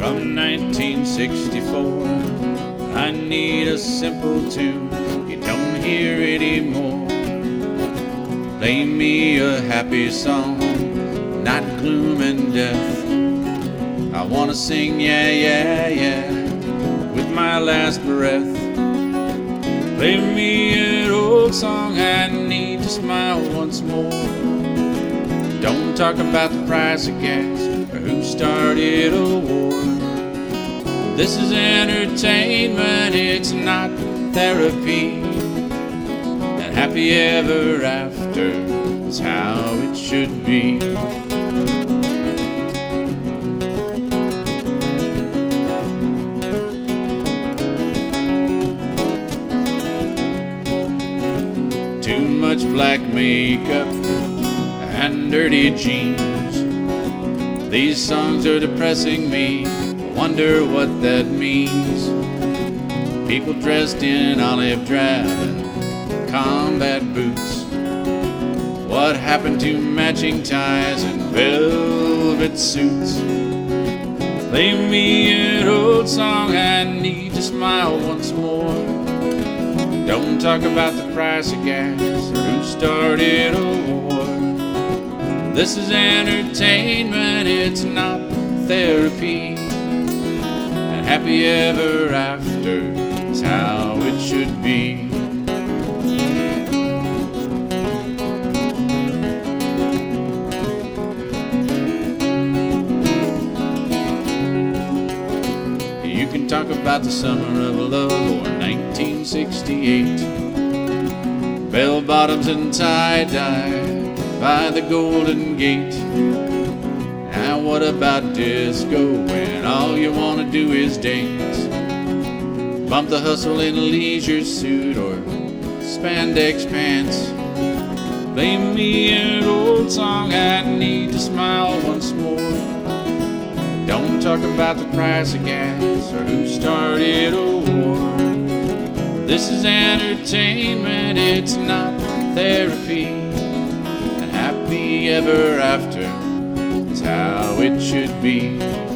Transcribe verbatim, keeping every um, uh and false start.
from nineteen sixty-four. I need a simple tune you don't hear anymore. Play me a happy song, not gloom and death. I wanna sing yeah, yeah, yeah with my last breath. Play me an old song, I need to smile once more. Don't talk about the price of gas or who started a war. This is entertainment, it's not therapy. And happy ever after is how it should be. Too much black makeup and dirty jeans. These songs are depressing me, I wonder what that means. People dressed in olive drab and combat boots. What happened to matching ties and velvet suits? Play me an old song, I need to smile once more. Don't talk about the price of gas or who started a war. This is entertainment, it's not therapy. And happy ever after is how it should be. You can talk about the summer of love or nineteen sixty-eight, bell-bottoms and tie-dye by the Golden Gate. Now what about disco when all you want to do is dance? Bump the hustle in a leisure suit or spandex pants. Play me an old song, I need to smile once more. Don't talk about the price of gas or who started a war. This is entertainment, it's not therapy. And happy ever after is how it should be.